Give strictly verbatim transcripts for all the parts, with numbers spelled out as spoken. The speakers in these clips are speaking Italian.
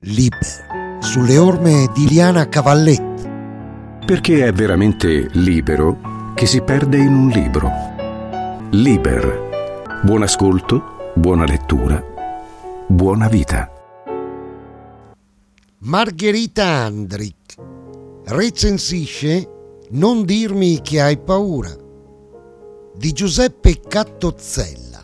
Liber, sulle orme di Liana Cavalletti. Perché è veramente libero che si perde in un libro. Liber. Buon ascolto, buona lettura, buona vita. Margherita Andrich recensisce Non dirmi che hai paura di Giuseppe Cattozzella.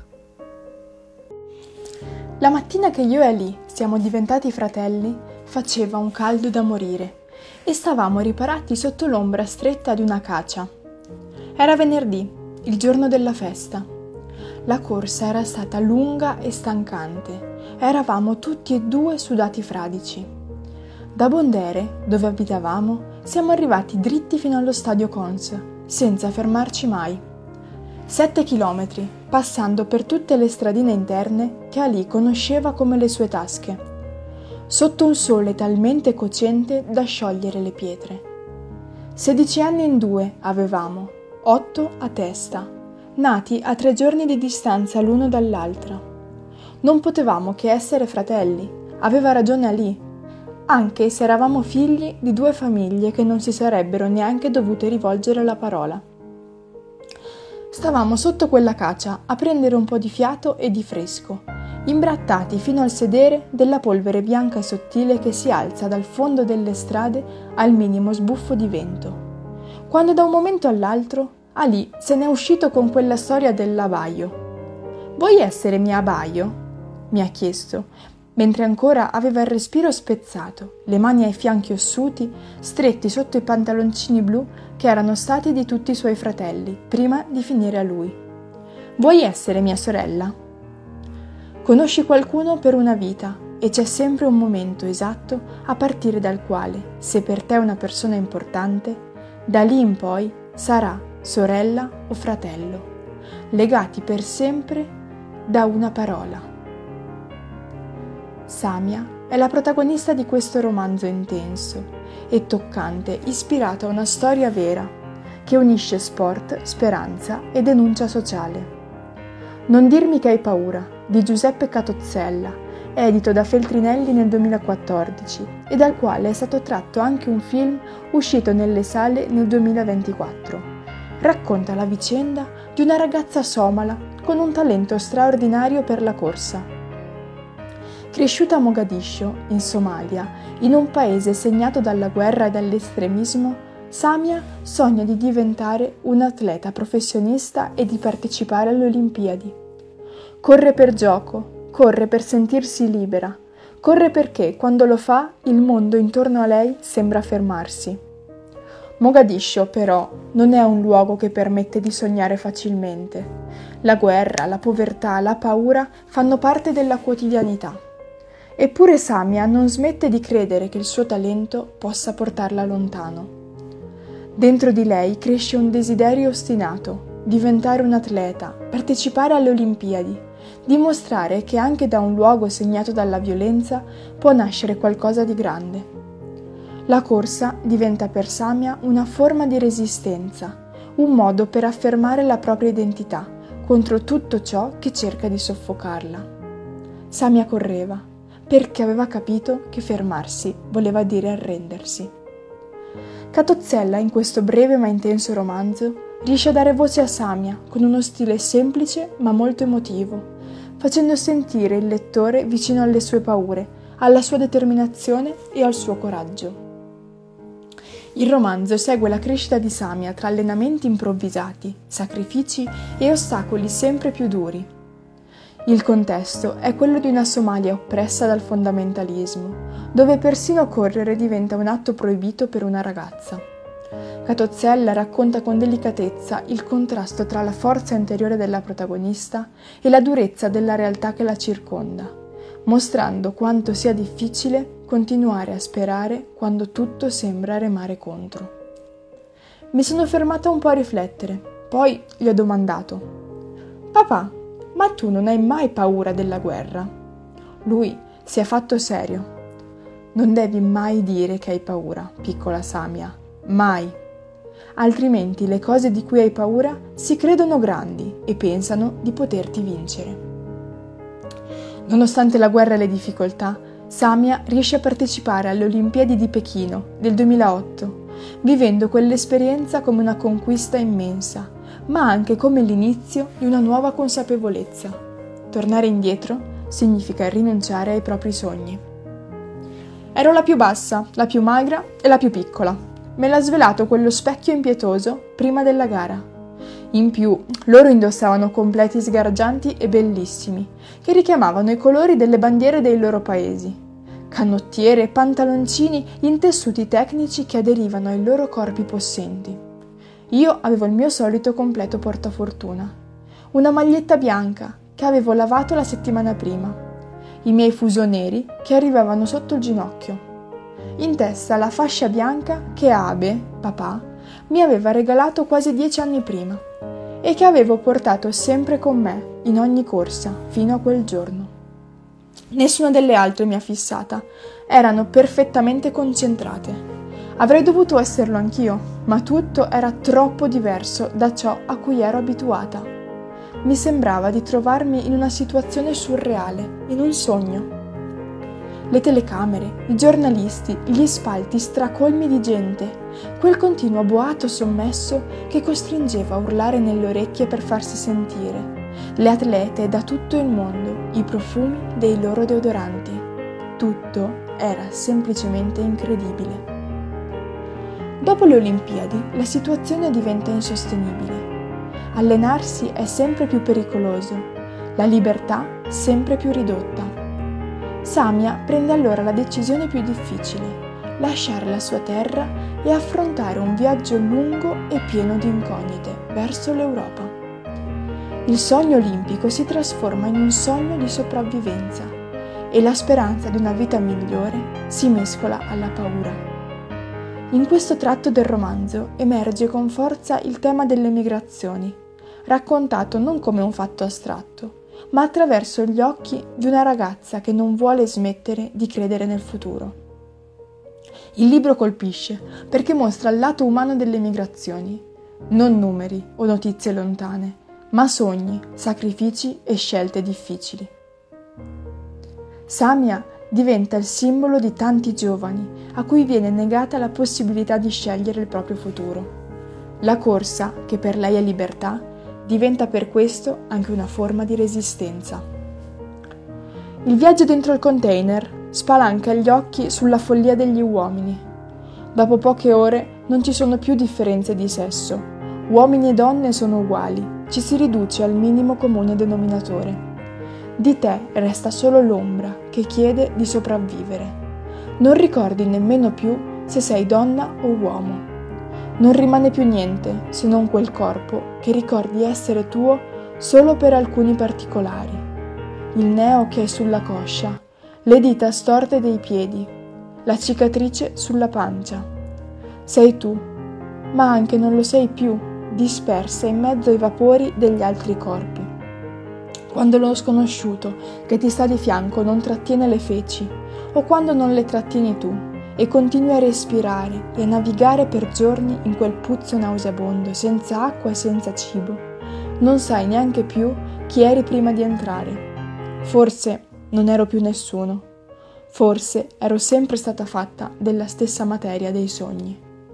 La mattina che io e Ali siamo diventati fratelli faceva un caldo da morire e stavamo riparati sotto l'ombra stretta di una cacia. Era venerdì, il giorno della festa. La corsa era stata lunga e stancante. Eravamo tutti e due sudati fradici. Da Bondere, dove abitavamo, siamo arrivati dritti fino allo stadio Cons, senza fermarci mai. Sette chilometri, passando per tutte le stradine interne che Ali conosceva come le sue tasche, sotto un sole talmente cocente da sciogliere le pietre. Sedici anni in due avevamo, otto a testa, nati a tre giorni di distanza l'uno dall'altra. Non potevamo che essere fratelli, aveva ragione Ali, anche se eravamo figli di due famiglie che non si sarebbero neanche dovute rivolgere la parola. Stavamo sotto quella cacia a prendere un po' di fiato e di fresco, imbrattati fino al sedere della polvere bianca e sottile che si alza dal fondo delle strade al minimo sbuffo di vento. Quando da un momento all'altro Ali se n'è uscito con quella storia dell'abaio. «Vuoi essere mia abaio?» mi ha chiesto, mentre ancora aveva il respiro spezzato, le mani ai fianchi ossuti, stretti sotto i pantaloncini blu che erano stati di tutti i suoi fratelli, prima di finire a lui. «Vuoi essere mia sorella?» Conosci qualcuno per una vita e c'è sempre un momento esatto a partire dal quale, se per te è una persona importante, da lì in poi sarà sorella o fratello, legati per sempre da una parola. Samia è la protagonista di questo romanzo intenso e toccante, ispirato a una storia vera che unisce sport, speranza e denuncia sociale. Non dirmi che hai paura, di Giuseppe Cattozzella, edito da Feltrinelli nel duemilaquattordici e dal quale è stato tratto anche un film uscito nelle sale nel duemilaventiquattro. Racconta la vicenda di una ragazza somala con un talento straordinario per la corsa. Cresciuta a Mogadiscio, in Somalia, in un paese segnato dalla guerra e dall'estremismo, Samia sogna di diventare un'atleta professionista e di partecipare alle Olimpiadi. Corre per gioco, corre per sentirsi libera, corre perché, quando lo fa, il mondo intorno a lei sembra fermarsi. Mogadiscio, però, non è un luogo che permette di sognare facilmente. La guerra, la povertà, la paura fanno parte della quotidianità. Eppure Samia non smette di credere che il suo talento possa portarla lontano. Dentro di lei cresce un desiderio ostinato, diventare un atleta, partecipare alle Olimpiadi, dimostrare che anche da un luogo segnato dalla violenza può nascere qualcosa di grande. La corsa diventa per Samia una forma di resistenza, un modo per affermare la propria identità contro tutto ciò che cerca di soffocarla. Samia correva, perché aveva capito che fermarsi voleva dire arrendersi. Cattozzella, in questo breve ma intenso romanzo, riesce a dare voce a Samia con uno stile semplice ma molto emotivo, facendo sentire il lettore vicino alle sue paure, alla sua determinazione e al suo coraggio. Il romanzo segue la crescita di Samia tra allenamenti improvvisati, sacrifici e ostacoli sempre più duri. Il contesto è quello di una Somalia oppressa dal fondamentalismo, dove persino correre diventa un atto proibito per una ragazza. Cattozzella racconta con delicatezza il contrasto tra la forza interiore della protagonista e la durezza della realtà che la circonda, mostrando quanto sia difficile continuare a sperare quando tutto sembra remare contro. Mi sono fermata un po' a riflettere, poi gli ho domandato: «Papà, ma tu non hai mai paura della guerra?» Lui si è fatto serio. «Non devi mai dire che hai paura, piccola Samia, mai. Altrimenti le cose di cui hai paura si credono grandi e pensano di poterti vincere». Nonostante la guerra e le difficoltà, Samia riesce a partecipare alle Olimpiadi di Pechino del duemilaotto, vivendo quell'esperienza come una conquista immensa, ma anche come l'inizio di una nuova consapevolezza. Tornare indietro significa rinunciare ai propri sogni. Ero la più bassa, la più magra e la più piccola. Me l'ha svelato quello specchio impietoso prima della gara. In più, loro indossavano completi sgargianti e bellissimi, che richiamavano i colori delle bandiere dei loro paesi. Canottiere e pantaloncini in tessuti tecnici che aderivano ai loro corpi possenti. Io avevo il mio solito completo portafortuna. Una maglietta bianca che avevo lavato la settimana prima. I miei fuso neri che arrivavano sotto il ginocchio. In testa la fascia bianca che Abe, papà, mi aveva regalato quasi dieci anni prima e che avevo portato sempre con me in ogni corsa fino a quel giorno. Nessuna delle altre mi ha fissata, erano perfettamente concentrate. Avrei dovuto esserlo anch'io, ma tutto era troppo diverso da ciò a cui ero abituata. Mi sembrava di trovarmi in una situazione surreale, in un sogno. Le telecamere, i giornalisti, gli spalti stracolmi di gente, quel continuo boato sommesso che costringeva a urlare nelle orecchie per farsi sentire, le atlete da tutto il mondo, i profumi dei loro deodoranti. Tutto era semplicemente incredibile. Dopo le Olimpiadi la situazione diventa insostenibile. Allenarsi è sempre più pericoloso, la libertà sempre più ridotta. Samia prende allora la decisione più difficile, lasciare la sua terra e affrontare un viaggio lungo e pieno di incognite verso l'Europa. Il sogno olimpico si trasforma in un sogno di sopravvivenza e la speranza di una vita migliore si mescola alla paura. In questo tratto del romanzo emerge con forza il tema delle migrazioni, raccontato non come un fatto astratto, ma attraverso gli occhi di una ragazza che non vuole smettere di credere nel futuro. Il libro colpisce perché mostra il lato umano delle migrazioni, non numeri o notizie lontane, ma sogni, sacrifici e scelte difficili. Samia diventa il simbolo di tanti giovani a cui viene negata la possibilità di scegliere il proprio futuro. La corsa, che per lei è libertà, diventa per questo anche una forma di resistenza. Il viaggio dentro il container spalanca gli occhi sulla follia degli uomini. Dopo poche ore non ci sono più differenze di sesso. Uomini e donne sono uguali, ci si riduce al minimo comune denominatore. Di te resta solo l'ombra che chiede di sopravvivere. Non ricordi nemmeno più se sei donna o uomo. Non rimane più niente se non quel corpo che ricordi essere tuo solo per alcuni particolari. Il neo che hai sulla coscia, le dita storte dei piedi, la cicatrice sulla pancia. Sei tu, ma anche non lo sei più, dispersa in mezzo ai vapori degli altri corpi. Quando lo sconosciuto che ti sta di fianco non trattiene le feci, o quando non le trattieni tu, e continui a respirare e a navigare per giorni in quel puzzo nauseabondo, senza acqua e senza cibo, non sai neanche più chi eri prima di entrare. Forse non ero più nessuno. Forse ero sempre stata fatta della stessa materia dei sogni.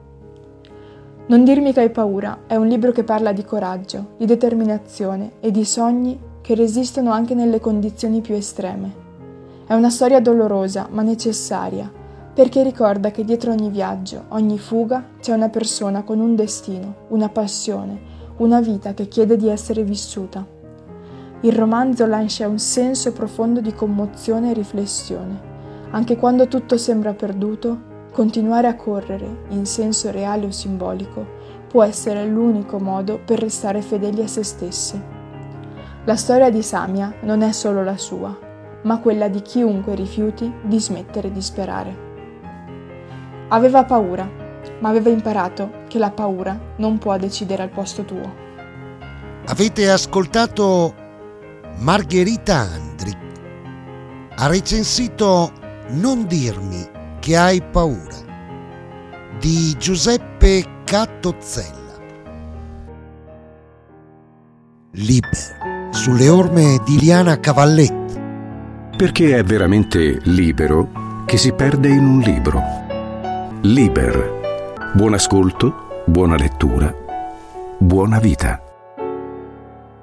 Non dirmi che hai paura è un libro che parla di coraggio, di determinazione e di sogni che resistono anche nelle condizioni più estreme. È una storia dolorosa ma necessaria, perché ricorda che dietro ogni viaggio, ogni fuga, c'è una persona con un destino, una passione, una vita che chiede di essere vissuta. Il romanzo lascia un senso profondo di commozione e riflessione. Anche quando tutto sembra perduto, continuare a correre, in senso reale o simbolico, può essere l'unico modo per restare fedeli a se stessi. La storia di Samia non è solo la sua, ma quella di chiunque rifiuti di smettere di sperare. Aveva paura, ma aveva imparato che la paura non può decidere al posto tuo. Avete ascoltato Margherita Andri. Ha recensito Non dirmi che hai paura di Giuseppe Cattozzella. Libero, sulle orme di Liana Cavalletti, perché è veramente libero che si perde in un libro. Liber. Buon ascolto, buona lettura, buona vita.